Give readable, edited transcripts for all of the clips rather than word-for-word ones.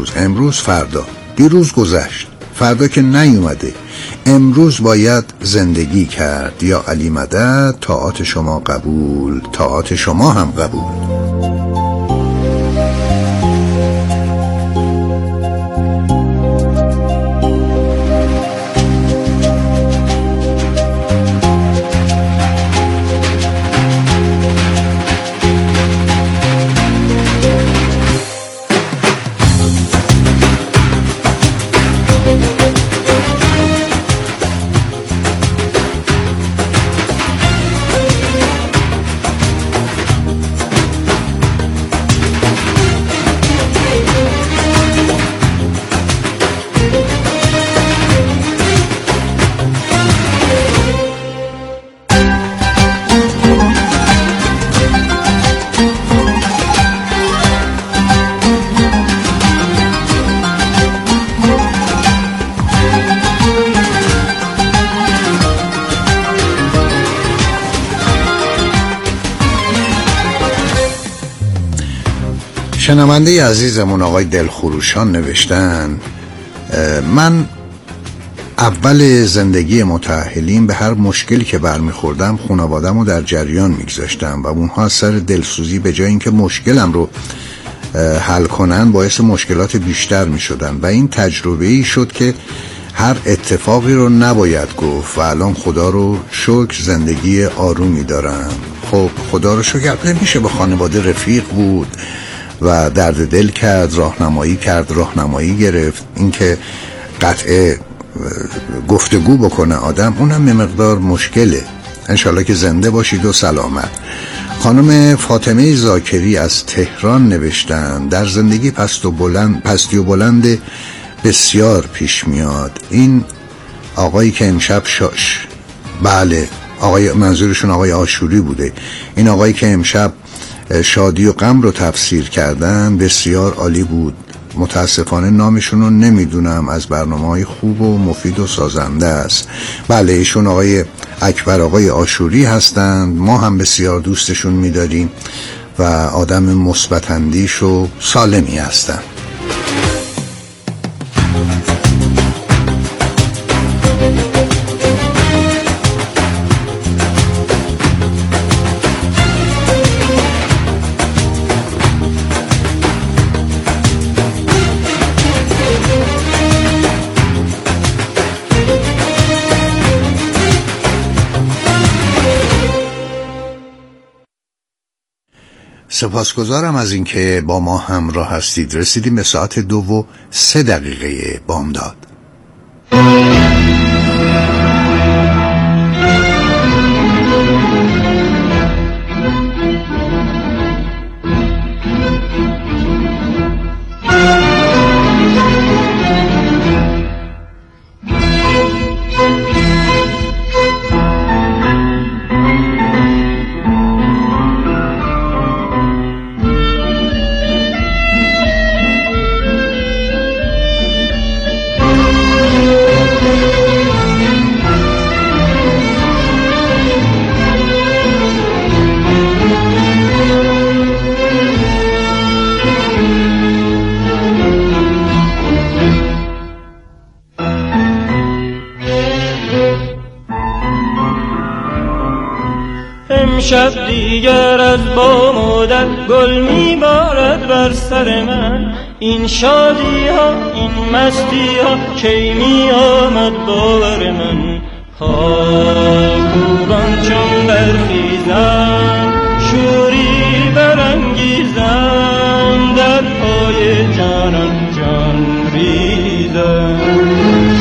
امروز فردا، دیروز گذشت، فردا که نیومده، امروز باید زندگی کرد. یا علی مدد، طاعات شما قبول، طاعات شما هم قبول. شنونده عزیزمون آقای دلخروشان نوشتن من اول زندگی متأهلین به هر مشکلی که برمیخوردم خانواده‌مو رو در جریان میگذاشتم و اونها از سر دلسوزی به جای اینکه مشکلم رو حل کنن باعث مشکلات بیشتر میشدن و این تجربه‌ای شد که هر اتفاقی رو نباید گفت و الان خدا رو شکر زندگی آرومی دارم. خب خدا رو شکر نمیشه به خانواده رفیق بود و درد دل کرد، راهنمایی گرفت. اینکه قطعه گفتگو بکنه آدم اونم یه مقدار مشکله. انشالله که زنده باشید و سلامت. خانم فاطمه زاکری از تهران نوشتن در زندگی پستی و بلند بسیار پیش میاد. این آقایی که امشب بله منظورشون آقای آشوری بوده. این آقایی که امشب شادی و غم رو تفسیر کردن بسیار عالی بود. متاسفانه نامشون رو نمیدونم، از برنامه‌های خوب و مفید و سازنده است. بله ایشون آقای اکبر آقای آشوری هستند. ما هم بسیار دوستشون می‌داریم و آدم مثبت اندیش و سالمی هستند. سپاسگزارم از اینکه با ما همراه هستید. رسیدیم به ساعت 2:03 بامداد. شب دیگر از بام و در گل میبارد بر سر من. این شادی ها این مستی ها کی می آمد باور من. پاکوبان چون برخیزن شوری برانگیزن در پای جانان جان ریزن.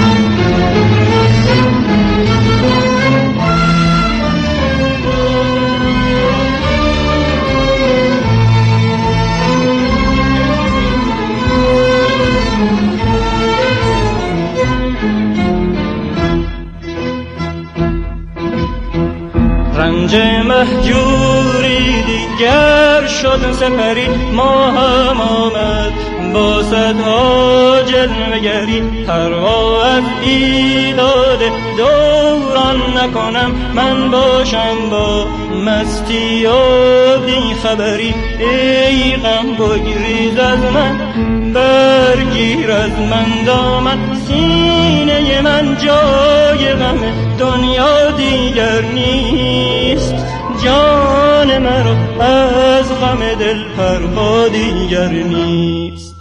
رنج مهجوری دیگر شد سپری ما هم آمد با صدها جلوه‌گری. پروا از بیداد دوران نکنم من باشم با مستی و بی خبری. ای غم بگریز از من برگی از من دامن، سینه من جای غم دنیا دیگر نیست. جان مرا از غم دل پروا دیگر نیست.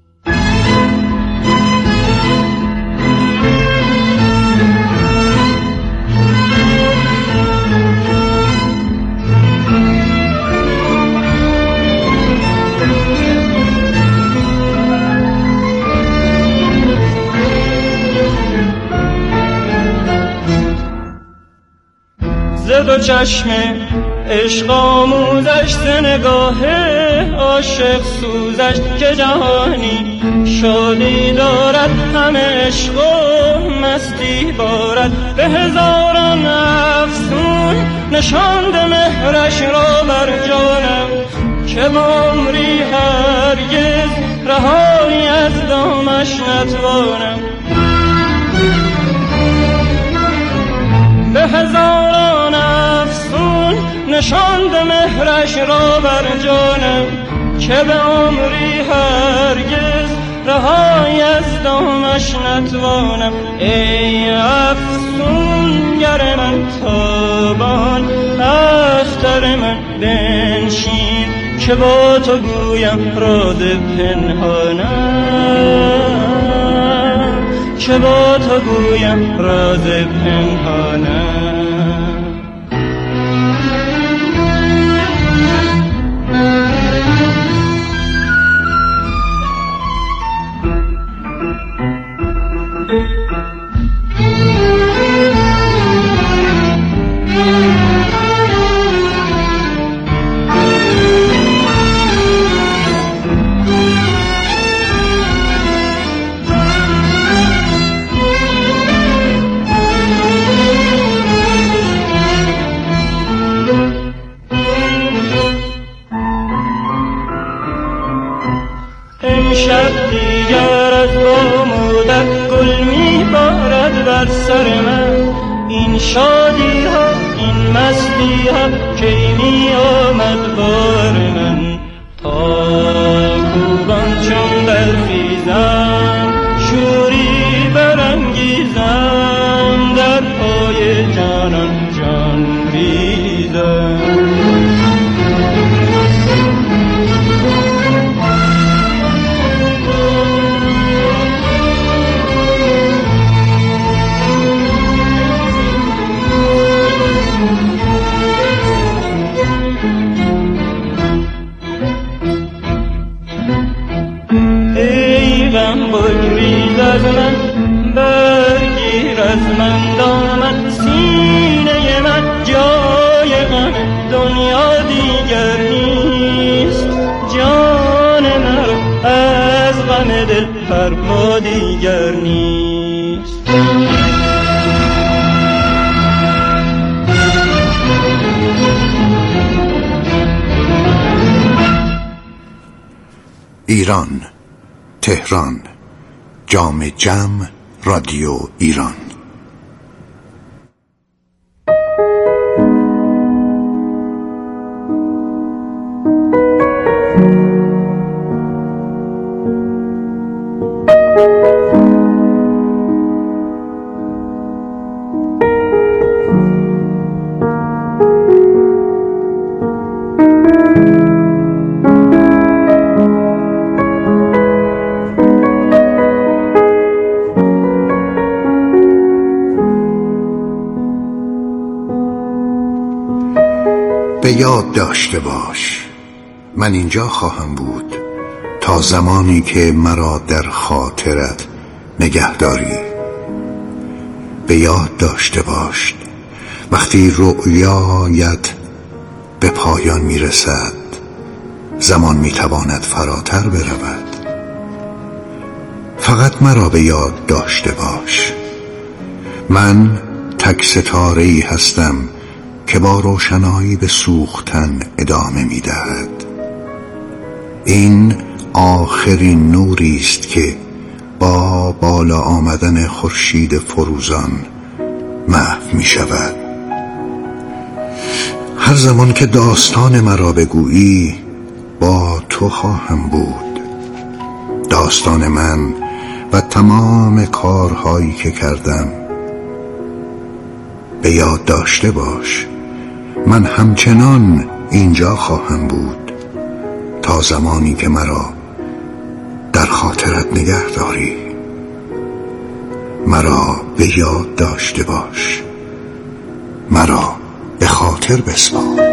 دو چشم عشق آموزش، ز نگاه عاشق سوزش، که جهانی شادی دارد، همه عشق و مستی بارد. به هزاران افسون نشانده مهرش را بر جانم، که با عمری هرگز رهایی از دامش نتوانم. به هزاران افسون نشانده مهرش را بر جانم، که به عمری هرگز رهایی از دامش نتوانم. ای افسونگر من تابان، اختر من بنشین، که با تو گویم راز پنهانم، که با تو گویم راز پنهانم. امشب دیگر از بامداد گل میبارد بر سر من. این شادی ها این مستی ها کی می آمد بار من. تا کوبان چون برخیزم شوری برانگیزم، در پای جانان جان ریزم. بگریز از من، برگیر از من دامن، سینه من جای غم دنیا دیگر نیست. جان مرا از غم دل پروا دیگر نیست. ایران، تهران، جام جم، رادیو ایران. به یاد داشته باش من اینجا خواهم بود تا زمانی که مرا در خاطرت نگهداری. به یاد داشته باش وقتی رؤیایت به پایان میرسد، زمان میتواند فراتر برود. فقط مرا به یاد داشته باش. من تک ستاره‌ای هستم که با روشنایی به سوختن ادامه می‌دهد. این آخرین نوری است که با بالا آمدن خورشید فروزان محو می‌شود. هر زمان که داستان مرا بگویی با تو خواهم بود. داستان من و تمام کارهایی که کردم. به یاد داشته باش من همچنان اینجا خواهم بود تا زمانی که مرا در خاطرت نگه داری. مرا به یاد داشته باش، مرا به خاطر بسپار.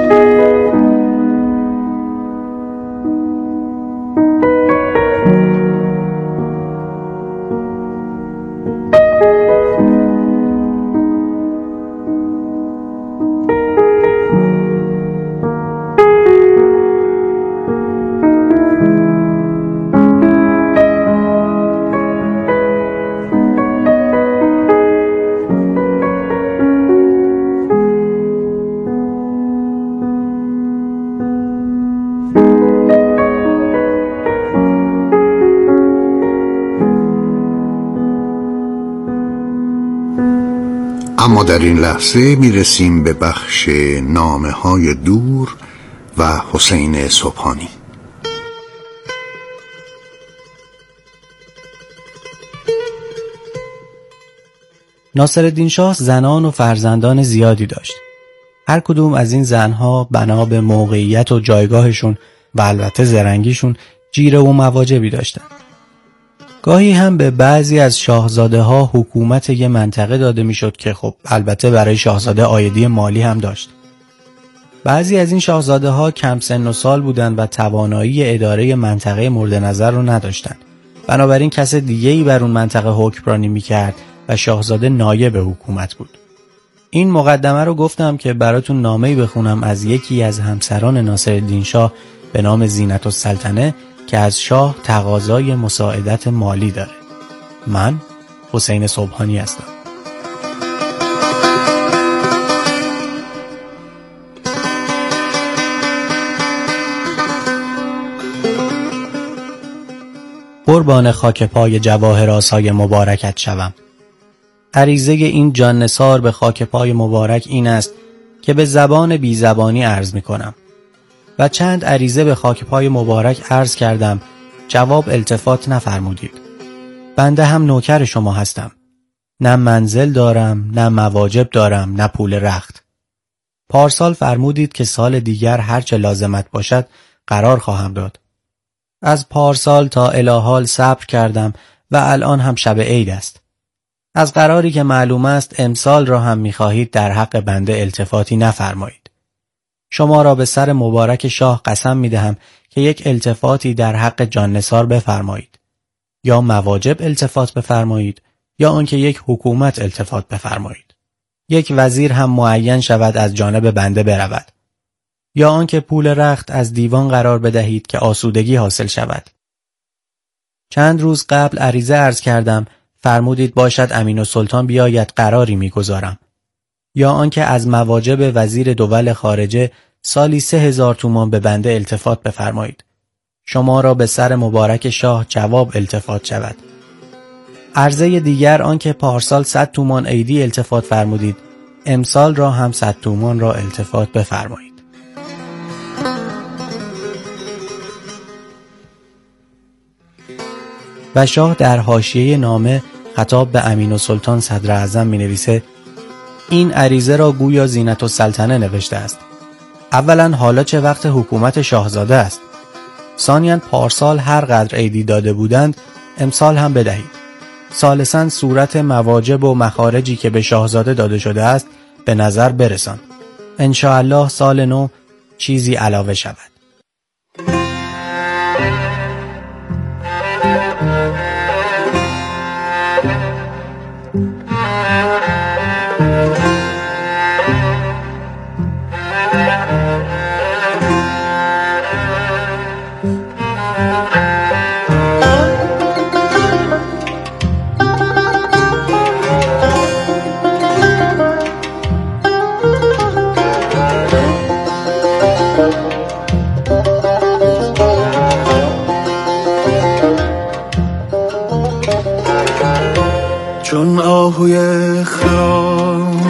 اما در این لحظه میرسیم به بخش نامه‌های دور و حسین صبحانی. ناصرالدین شاه زنان و فرزندان زیادی داشت. هر کدوم از این زنها بنا به موقعیت و جایگاهشون و البته زرنگیشون جیره و مواجبی داشتن. گاهی هم به بعضی از شاهزاده ها حکومت یه منطقه داده میشد که خب البته برای شاهزاده عایدی مالی هم داشت. بعضی از این شاهزاده ها کم سن و سال بودند و توانایی اداره منطقه مورد نظر رو نداشتند. بنابراین کس دیگه‌ای بر اون منطقه حکمرانی میکرد و شاهزاده نایب حکومت بود. این مقدمه رو گفتم که براتون نامه‌ای بخونم از یکی از همسران ناصرالدین شاه به نام زینت‌السلطنه که از شاه تقاضای مساعدت مالی داره. من حسین صبحانی هستم. قربان خاک پای جواهر آسای مبارکت شوم. عریضه این جان نثار به خاک پای مبارک این است که به زبان بی زبانی عرض می کنم و چند عریضه به خاک پای مبارک عرض کردم، جواب التفات نفرمودید. بنده هم نوکر شما هستم. نه منزل دارم، نه مواجب دارم، نه پول رخت. پارسال فرمودید که سال دیگر هرچه لازمت باشد قرار خواهم داد. از پارسال تا الهال صبر کردم و الان هم شب عید است. از قراری که معلوم است امسال را هم می‌خواهید در حق بنده التفاتی نفرمایید. شما را به سر مبارک شاه قسم می‌دهم که یک التفاتی در حق جان نثار بفرمایید. یا مواجب التفات بفرمایید یا آنکه یک حکومت التفات بفرمایید. یک وزیر هم معین شود از جانب بنده برود. یا آنکه پول رخت از دیوان قرار بدهید که آسودگی حاصل شود. چند روز قبل عریضه عرض کردم، فرمودید باشد امین‌السلطان بیاید قراری می‌گذارم. یا آنکه از مواجب وزیر دول خارجه سالی 3000 تومان به بنده التفات بفرمایید. شما را به سر مبارک شاه جواب التفات شود. عرضه دیگر آنکه پارسال 100 تومان عیدی التفات فرمودید، امسال را هم 100 تومان را التفات بفرمایید. و شاه در حاشیه نامه خطاب به امین‌السلطان صدر اعظم می نویسه: این عریضه را گویا زینت‌السلطنه نوشته است. اولا حالا چه وقت حکومت شاهزاده است؟ ثانیاً پارسال هر قدر عیدی داده بودند امسال هم بدهید. ثالثاً صورت مواجب و مخارجی که به شاهزاده داده شده است به نظر برسان. انشاءالله سال نو چیزی علاوه شود. چون آهوی خرام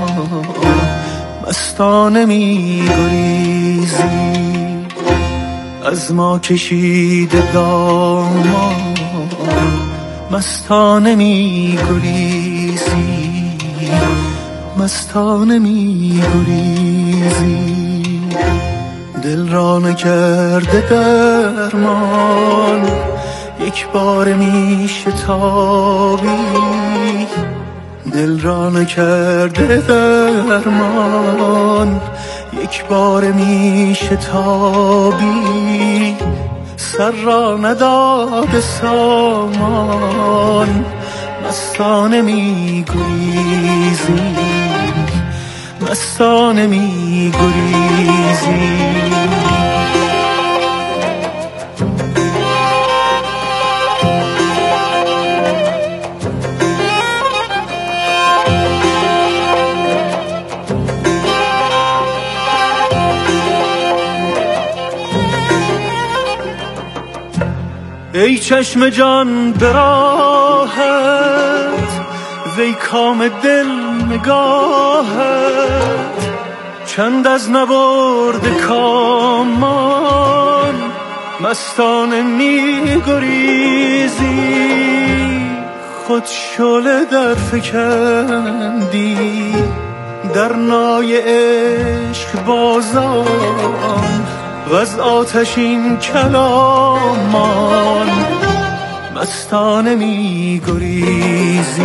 مستانه می گریزی، از ما کشیده دامان مستانه می گریزی، مستانه می گریزی، دل را نکرده درمان، یک بار می شتابی، دل را نکرده درمان، یک بار می شتابی، سر را نداده سامان، مستانه می گریزی، مستانه می گریزی. ای چشم جان به راحت، وی کام دل نگاهت، چند از نبرد کامان، مستانه می گریزی، خود شعله در فکندی در نای عشق بازان، و از آتشین کلامان، مستانه می گریزی،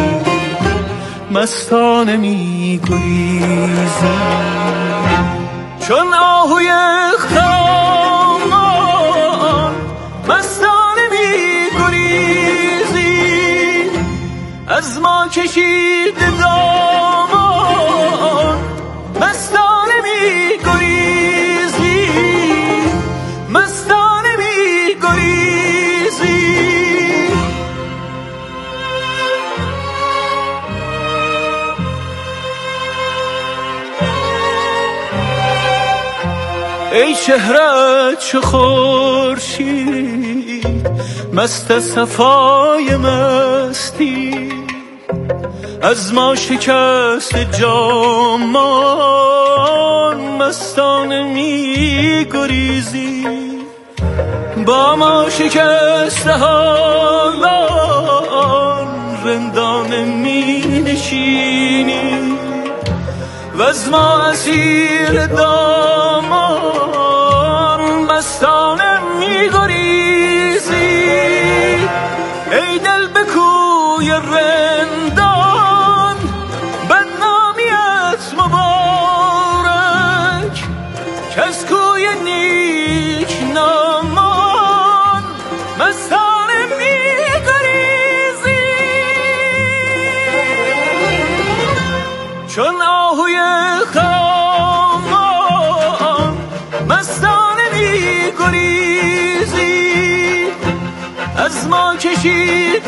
مستانه می گریزی، چون آهوی خرامان، مستانه می گریزی، از ما کشید دامان، مستانه می گریزی، مستانه می گریزی. ای چهرت چو خورشید، مست صفای مستی، از ما شکست جامان، مستانه می گریزی، با ما شکست حالان، رندانه می نشینی، و از ما اسیر دامان، مستانه می گریزی، ای دل به کوی رندان، بدنامیت مبارک، که از کوی نیک نامان، مستانه می گریزی، چون آهوی خرامان، مستانه می گریزی، از ما کشید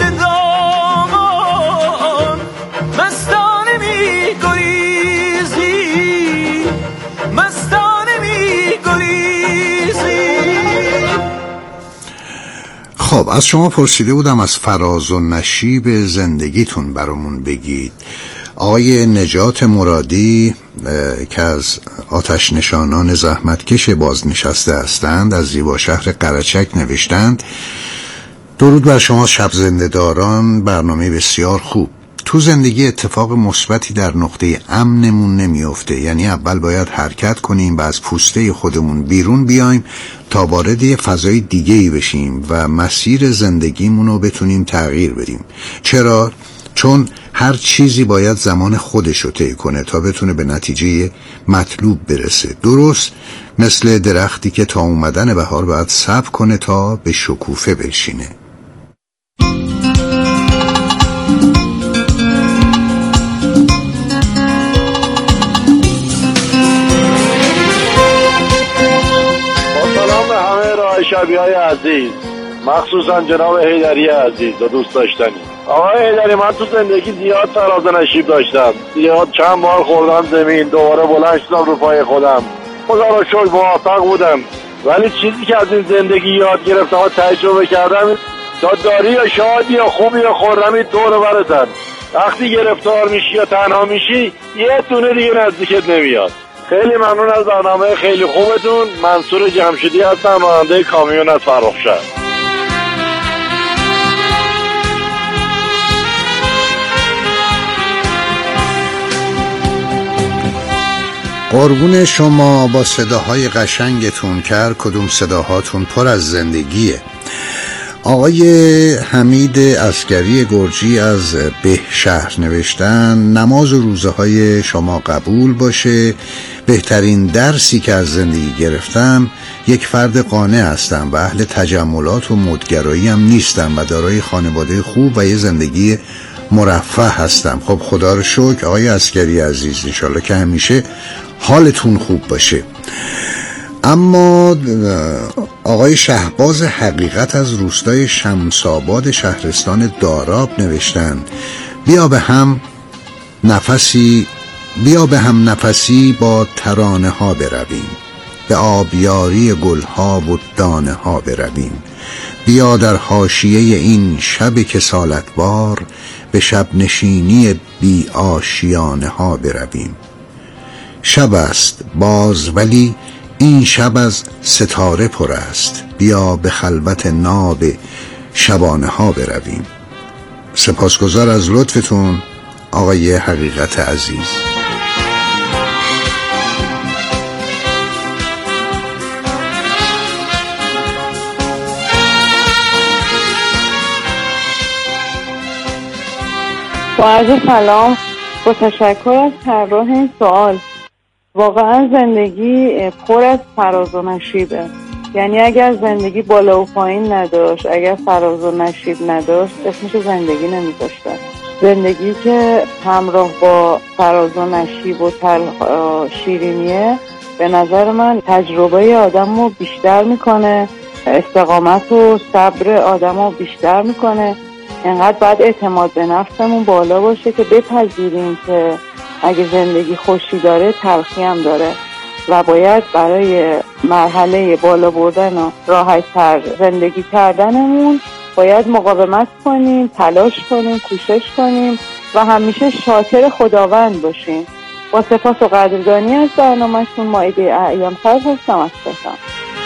دامان، مستانه می گریزی، مستانه می گریزی. خب از شما پرسیده بودم از فراز و نشیب زندگیتون برامون بگید. آقای نجات مرادی که از آتش نشانان زحمتکش بازنشسته هستند، از زیبا شهر قرچک نوشتند: درود بر شما شب زنده داران، برنامه بسیار خوب. تو زندگی اتفاق مثبتی در نقطه امنمون نمیفته، یعنی اول باید حرکت کنیم و از پوسته خودمون بیرون بیایم تا وارد یه فضای دیگه‌ای بشیم و مسیر زندگیمون رو بتونیم تغییر بدیم. چرا؟ چون هر چیزی باید زمان خودش رو طی کنه تا بتونه به نتیجه مطلوب برسه. درست مثل درختی که تا اومدن بهار باید صبر کنه تا به شکوفه بشینه. شبیه‌های عزیز، مخصوصا جناب حیدری عزیز و دوست داشتنی. آقای حیدری، من تو زندگی زیاد فراز و نشیب داشتم، زیاد چند بار خوردم زمین، دوباره بلند شدم رو پای خودم، خدا رو شکر موفق بودم. ولی چیزی که از این زندگی یاد گرفتم و تجربه کردم، تا داری یا شادی یا خوبی یا خرمی دور برتن، وقتی گرفتار میشی یا تنها میشی یه دونه دیگه نزدیکت نمیاد. خیلی ممنون از برنامه خیلی خوبتون. منصور جمشیدی هستم، راننده کامیون از فرخشهر. قربون شما، با صداهای قشنگتون که هر کدوم صداهاتون پر از زندگیه. آقای حمید عسکری گرجی از به شهر نوشتن: نماز و روزه های شما قبول باشه. بهترین درسی که از زندگی گرفتم، یک فرد قانع هستم و اهل تجملات و مدگرایی هم نیستم و دارای خانواده خوب و یه زندگی مرفه هستم. خب خدا رو شکر آقای عسکری عزیز، انشالله که همیشه حالتون خوب باشه. اما آقای شهباز حقیقت از روستای شمس‌آباد شهرستان داراب نوشتن: بیا به هم نفسی با ترانه ها برویم، به آبیاری گلها و دانه ها برویم. بیا در حاشیه این شب کسالتبار، به شب نشینی بی آشیانه ها برویم. شب است باز ولی این شب از ستاره پر است، بیا به خلوت ناب شبانه ها برویم. سپاسگزار از لطفتون آقای حقیقت عزیز. با عرض سلام، با تشکر از طراح این سوال. واقعا زندگی پر از فراز و نشیبه. یعنی اگر زندگی بالا و پایین نداشت، اگر فراز و نشیب نداشت، اسمش زندگی نمیذاشتن. زندگی که همراه با فراز و نشیب و شیرینیه، به نظر من تجربه آدم رو بیشتر میکنه، استقامت و صبر آدم رو بیشتر میکنه. انقدر باید اعتماد به نفسمون بالا باشه که بپذیریم که اگه زندگی خوشی داره تلخی هم داره و باید برای مرحله بالا بردن و راحت‌تر زندگی کردنمون باید مقاومت کنیم، تلاش کنیم، کوشش کنیم و همیشه شاکر خداوند باشیم. با سپاس و قدردانی از برنامه‌تون، مائده ایام خیر هستم از تهران.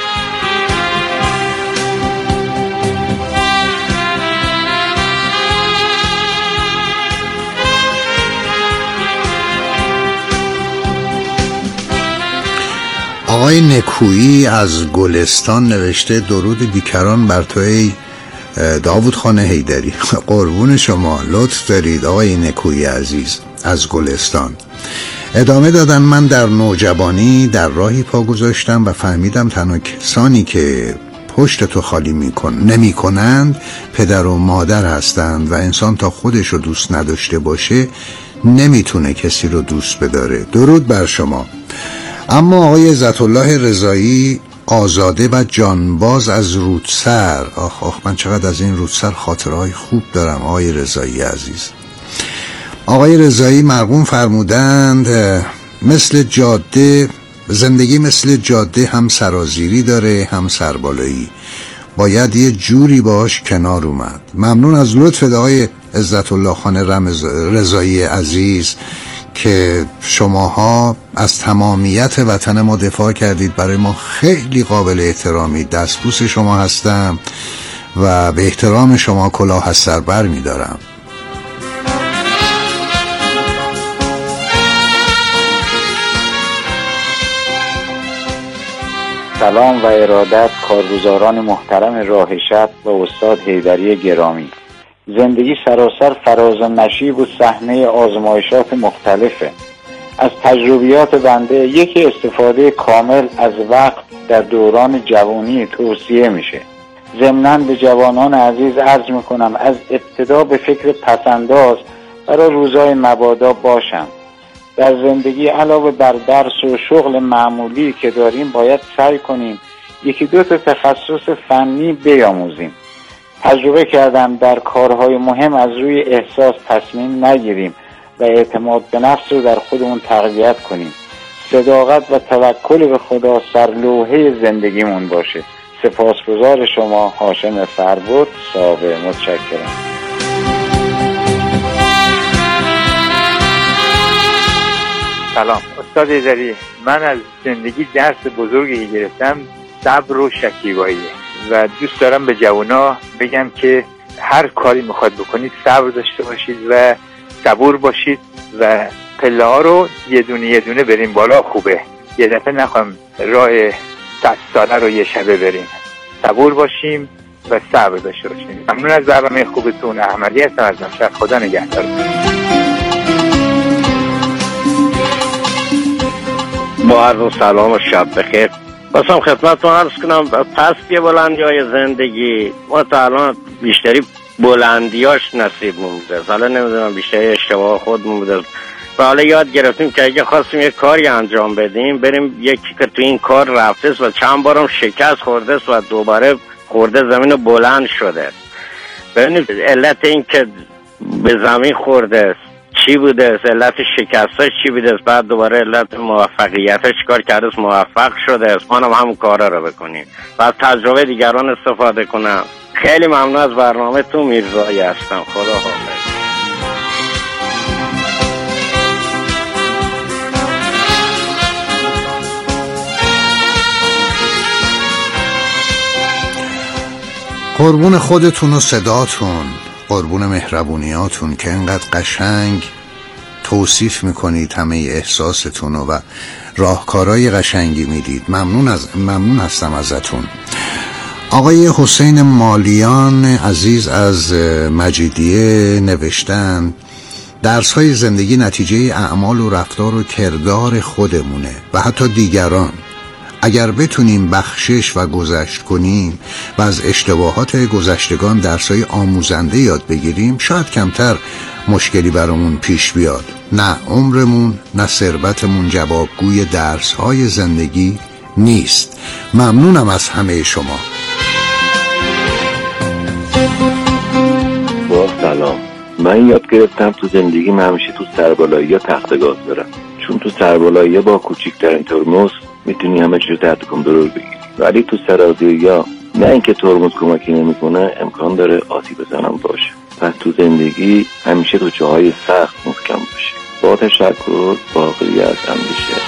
آقای نکویی از گلستان نوشته: درود بیکران بر تو ای داوود خان حیدری. قربون شما، لطف دارید آقای نکویی عزیز از گلستان. ادامه دادن: من در نوجوانی در راهی پا گذاشتم و فهمیدم تنها کسانی که پشت تو خالی نمی کنند پدر و مادر هستند و انسان تا خودش رو دوست نداشته باشه نمیتونه کسی رو دوست بداره. درود بر شما. اما آقای عزت الله رضایی آزاده و جانباز از رودسر، من چقدر از این رودسر خاطرهای خوب دارم آقای رضایی عزیز. آقای رضایی مرقوم فرمودند: مثل جاده، زندگی مثل جاده، هم سرازیری داره هم سربالایی، باید یه جوری باش کنار اومد. ممنون از لطف آقای عزت الله خان رضایی عزیز که شماها از تمامیت وطن ما دفاع کردید. برای ما خیلی قابل احترامی، دستبوس شما هستم و به احترام شما کلاه از سر بر می دارم. سلام و ارادت کارگزاران محترم راه شب و استاد حیدری گرامی. زندگی سراسر فراز و نشیب و صحنه آزمایشات مختلفه. از تجربیات بنده یکی استفاده کامل از وقت در دوران جوانی توصیه میشه. ضمناً به جوانان عزیز عرض میکنم از ابتدا به فکر پسنداز برای روزای مبادا باشم. در زندگی علاوه بر درس و شغل معمولی که داریم باید سعی کنیم یکی دو تا تخصص فنی بیاموزیم. تجربه کردم در کارهای مهم از روی احساس تصمیم نگیریم و اعتماد به نفس رو در خودمون تقویت کنیم. صداقت و توکل به خدا سرلوحه زندگیمون باشه. سپاسگزار شما، هاشم فربود، صاحب. متشکرم. سلام استاد حیدری، من از زندگی درس بزرگی گرفتم، صبر و شکیبایی، و دوست دارم به جوانا بگم که هر کاری میخواد بکنید صبر داشته باشید و صبور باشید و پله ها رو یه دونه بریم بالا خوبه. یه دفعه نخوایم راه 100 ساله رو یه شبه بریم. صبور باشیم و صبر داشته باشیم. ممنون از برنامه خوبتون. احمدی هستم از مشهد. خدا نگهدار. با عرض سلام و شب بخیر. باسم خدمتتون عرض کنم پستی بلندی‌های زندگی ما تا الان بیشتری بلندیاش نصیبمون بوده. حالا نمیدونم بیشتری اشتباه خودمون بوده و حالا یاد گرفتیم که اگه خواستیم یک کاری انجام بدیم بریم یکی که تو این کار رفته و چند بارم شکست خورده و دوباره خورده زمین بلند شده. ببینید علت این که به زمین خورده چی بوده، علت شکستش چی بوده، بعد دوباره علت موفقیتش کار کرده موفق شده. ما هم همون کارا رو بکنیم و از تجربه دیگران استفاده کنم. خیلی ممنون از برنامه تو. میرزایی هستم. خدا حافظ. قربون خودتون و صداتون، قربون مهربونیاتون که انقدر قشنگ توصیف میکنید همه احساستون و راهکارهای قشنگی میدید. ممنون هستم ازتون. آقای حسین مالیان عزیز از مجیدیه نوشتن درس‌های زندگی نتیجه اعمال و رفتار و کردار خودمونه و حتی دیگران. اگر بتونیم بخشش و گذشت کنیم و از اشتباهات گذشتگان درس‌های آموزنده یاد بگیریم شاید کمتر مشکلی برامون پیش بیاد. نه عمرمون نه ثروتمون جوابگوی درس‌های زندگی نیست. ممنونم از همه شما. با سلام. من یاد گرفتم تو زندگی همیشه تو سربالایی ها تخت گاز برم، چون تو سربالایی با کوچیکترین ترمز میتونی همه چیز تحت کنترل بگیری، ولی تو سرازیری ها نه اینکه ترمز کمکی نمیکنه، امکان داره آسیب بزنم باشه. پس تو زندگی همیشه تو جاهای سخت محکم باشه. با تشکر. باقری از اندیشه.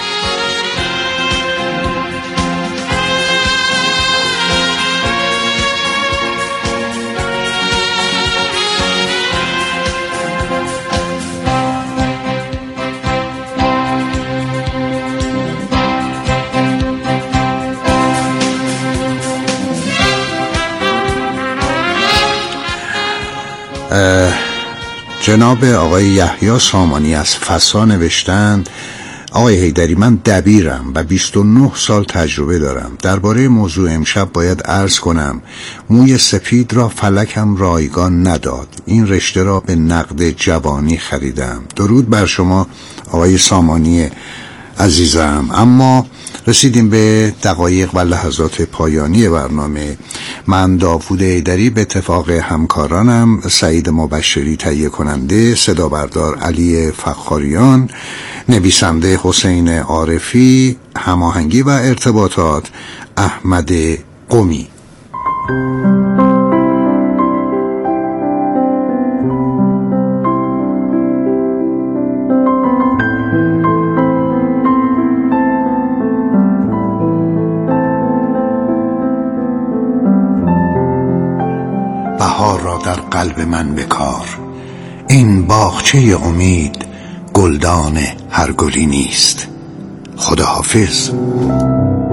جناب آقای یحیی سامانی از فسا نوشتند آقای حیدری من دبیرم و 29 سال تجربه دارم. درباره موضوع امشب باید عرض کنم موی سپید را فلکم رایگان نداد. این رشته را به نقد جوانی خریدم. درود بر شما آقای سامانی عزیزم. اما رسیدیم به دقایق و لحظات پایانی برنامه. من داوود حیدری به اتفاق همکارانم سعید مبشری تهیه کننده، صدا بردار علی فخاریان، نویسنده حسین عارفی، هماهنگی و ارتباطات احمد قمی. بهار را در قلب من بکار، این باغچه امید گلدان هر گلی نیست. خداحافظ.